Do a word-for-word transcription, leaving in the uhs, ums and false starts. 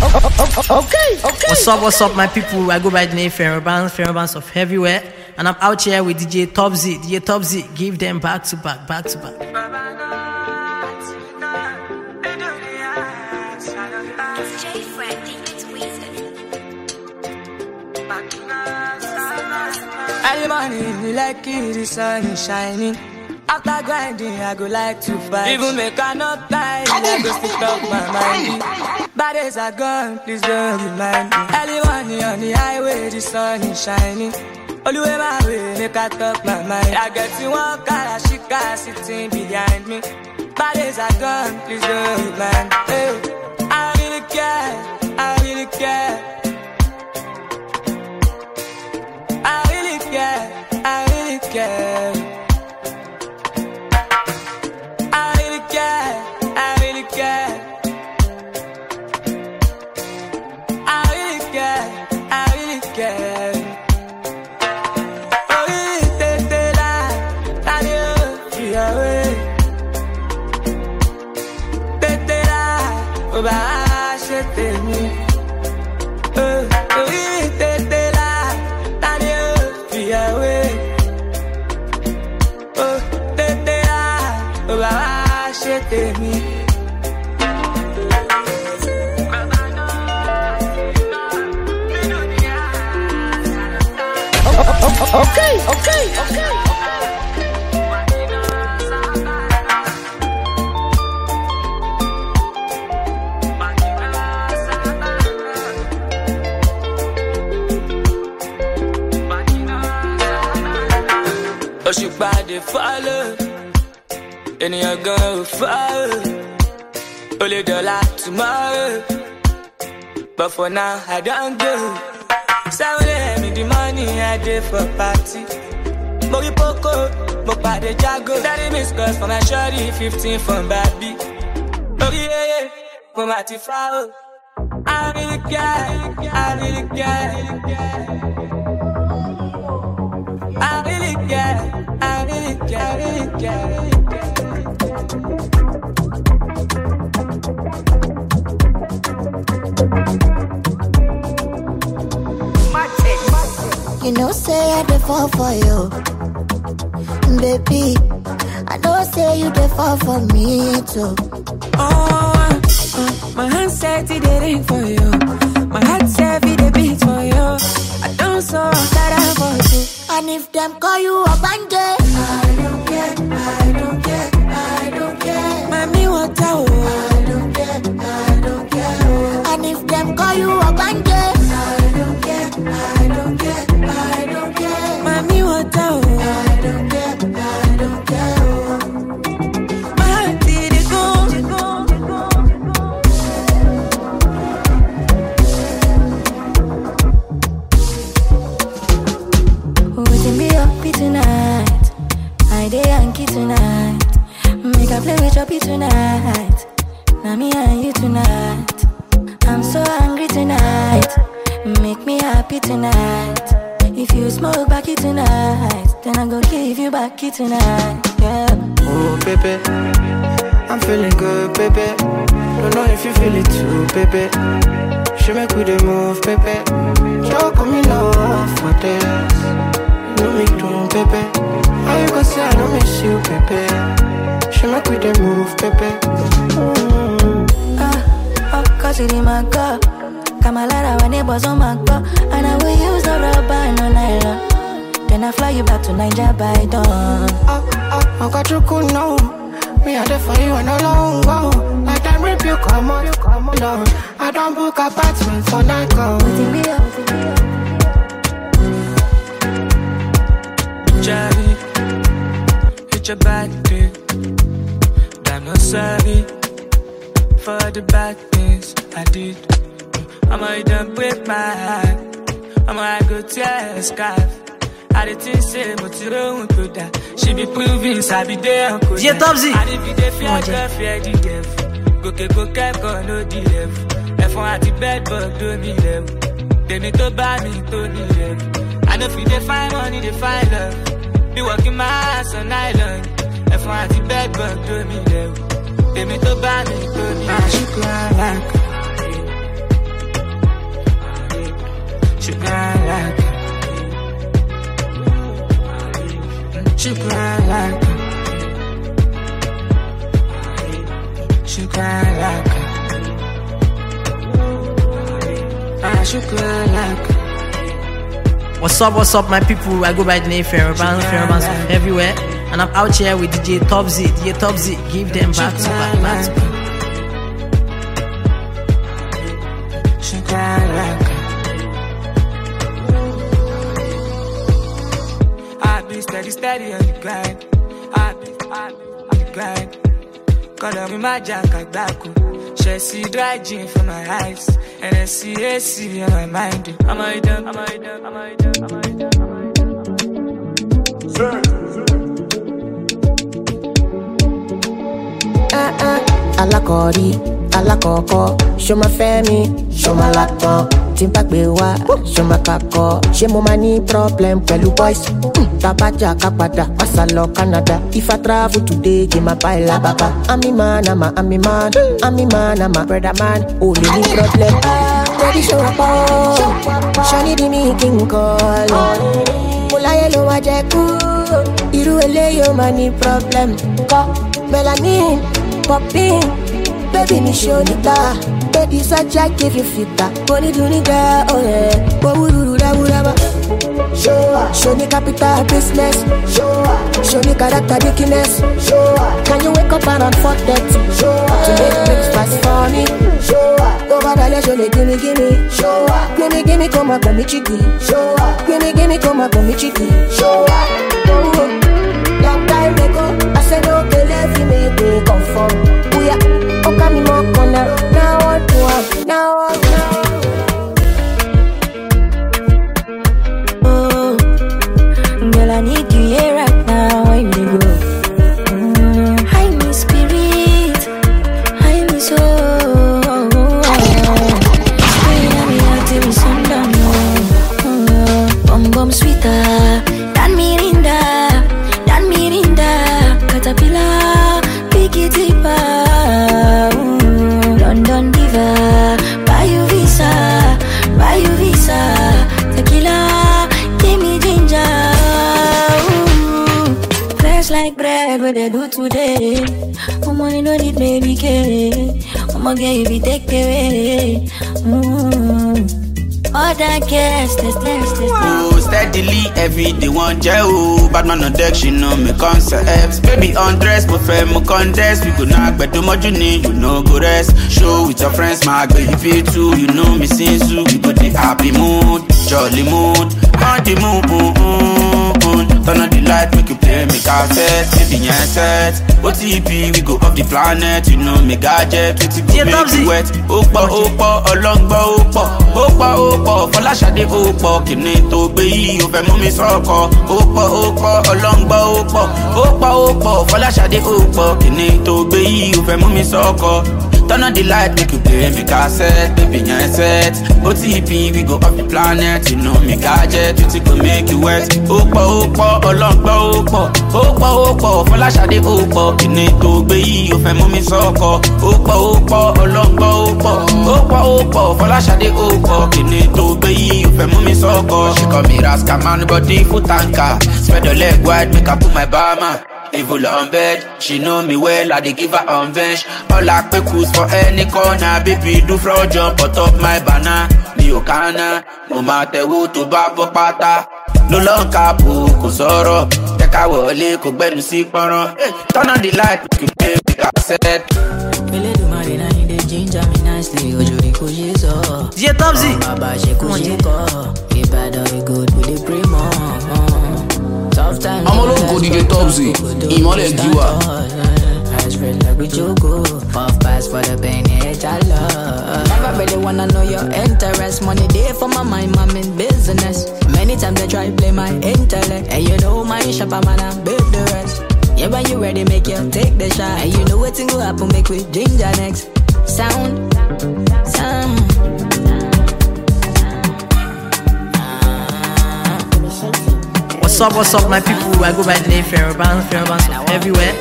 Okay, okay. What's up, what's up, my people? I go by the name Ferrobans, Ferrobans of Everywhere, and I'm out here with D J Top Z. D J Top Z, give them back to back, back to back. Early morning, like it, the sun is shining. After grinding, I go like to fight. Even make I not die, I go stick up my mind. Bad days are gone, please don't remind me. Early morning on the highway, the sun is shining. All the way my way, make I talk my mind. I get to one car, she car sitting behind me. Bad days are gone, please don't remind me. Hey, I really care, I really care. I really care, I really care. I really care, I really care. I really care, I really care. Oh, really, take the light, and you feel away. Take the light, oh, bah, shit, take me. Oh, oh, really, take the light, and you feel away. Oh, take the light, oh, bah, shit, take me. Okay, okay, okay. Oh, she body follow. Anyone go follow. Only dollar tomorrow. But for now, I don't go. Seven a.m. in the money, I did for party. Mori Poco, Mopade Jago. thirty missed calls for my shorty, fifteen from Baby. Oh yeah, yeah, from Mati Frau. I really care, I really care. I really care, I really care, I really care, I really You know, say I dey fall for you, baby. I know, say you dey fall for me too. Oh, uh, my hand said it dey ring for you. My heart said it dey beat for you. I don't so that I want you. And if them call you a bandit, I don't care, I don't care, I don't care. Mami, what I want? I don't care, I don't care. And if them call you a bandit, I don't care, I don't care, I don't care. Mami, what I want? I don't care, I don't care. My heart did it go. Waiting me up tonight. I dey Yankee tonight. Make I play with your beat tonight. Now me and you tonight. I'm so angry tonight. Make me happy tonight. If you smoke backy tonight, then I go give you backy tonight. Yeah. Oh baby, I'm feeling good, baby. Don't know if you feel it too, baby. She make we the move, baby. Show come in love for this. No me too, baby. How you gonna say I don't miss you, baby? She make we the move, baby. Mm. Ah, oh, cause it in my car. Kamalara when it was on my car. And I will use the rubber, no nylon. Then I fly you back to Nigeria by dawn. Oh, oh, I got you cool now. Me a there for you and no long go. Like time rip you come on, you come on. I don't book apartment for night go. Waiting me up, waiting me up. Johnny, it's your bad day. I'm not sorry for the bad things I did. I'ma done break my heart. I'ma go tear a scarf. I didn't say, but you don't do that. She be proving, I be there. D J Top Z. I didn't be there, fear, girl, fear the devil. Go, go, go, go, no, the level. If I had the bed, but don't need level. They need to buy me, don't need level. I know if they find money, they find love. Be working my ass on island. If I had the bed, but don't need level. They need to buy me, don't need level. What's up, what's up, my people? I go by the name Ferroban, Ferroban from everywhere. And I'm out here with D J Topsy. D J Topsy, give them back to back, back to back. I be steady, steady on the grind. I be, I be on the grind. Color me my jacket back. She see dry gin for my eyes. And I see A C on my mind. I'm a dumb, I'm a dumb, I'm a dumb, I'm a dumb, I'm a dumb. Uh uh, alakori, alakoko. Show my family, show my laptop. Timpa bewa, show my kako. She mo money problem, pelu boys. Tabaja kapada, masalo Canada. If I travel today, give my baila baba. I'm a man, I'm a, I'm a man, I'm a man, I'm a brother man. Only me problem. Ready show up, Shani di me king call. Mula yelo wajeku, iru ele yo money problem. Ko melanin, popping, baby me show nita. Baby such I give you fita. Boni do nigga, oh yeah. Wo wuru da wura ba. Show up, show me capital business. Show up, show me character weakness. Show up, can you wake up around four thirty? Show up, to make breakfast for me. Show up, over the left, show me gimme gimme. Show up, gimme gimme come up on me chicky. Show up, gimme gimme come up on me chicky. Show up, long time ago, I said okay, let me make me conform. Oh yeah, okay me more corner. Now what do I? Now what? Now. Girl, I need you here right now. Where you go? Mm, hide me spirit, hide me soul. Stay on me out till we sundown. Mm, bum bum sweeter than Mirinda, than Mirinda. Caterpillar, pick it deeper. Mm, London diva, buy you visa, buy you visa. Tequila, give me ginger. Like bread, what they do today. Oh, money no need baby K. Oh, my girl, you be take away. Mm. All that gas, test, test, test. Oh, steadily every day one jail. Bad man on deck, she know me concepts. Baby undress, but fair mo contest. We go knock, but do much you need, you know go rest. Show with your friends, my girl, you feel too. You know me since you, we go the happy mood, jolly mood, on the mood. Mm, mm, mm. Turn on the light, make you play me cassette, baby yeah set. O T P, we go off the planet, you know me gadget, we go make you wet. Opa, opa, olongba, opa, opa, opa, Folashade, opa, kini to be, o fe mo mi soko. Opa, opa, olongba, opa, opa, opa, Folashade, opa, kini to be, o fe mo mi soko. Turn on the light, make you play me cassette, baby yeah set. O T P, we go off the planet, you know me gadget, we go make you wet. Opa, opa, olongba, opa, opa, opa, Folashade, opa, kini to be, o fe mo mi soko. Opa, opa, olongba, opa, opa, opa, Folashade, opa, kini to be, o fe mo mi soko. She call me Rascal man, body foot anchor. Spread the leg wide, make her put my barman. Evil on bed, she know me well, I dey give her on bench. All I quick cruise for any corner, baby do fraud jump on top my banner. Me okana, no matter who to babo pata. No long cap, ko soro. Take a wole, ko gbenu si poron. Turn on the light, make you play big cassette. Pele du marina in the ginger me nicely. Ojuri ko yeso. D J Topsy, Baba she ko jiko. If I do it good, we dey pray more. I'm all over D J Topsy. Imole Giwa. I spread like we jogo. Puff pass for the pain, yeah, I love. Never really wanna know your interest. Money day for my mind, I'm in business. Many times they try play my intellect. And you know my shopper man, I build the rest. Yeah, when you ready, make you take the shot. And you know what thing will happen, make we ginger next. Sound, sound. what's up, what's up, my people? I go by the name Ferroban, Ferroban from everywhere.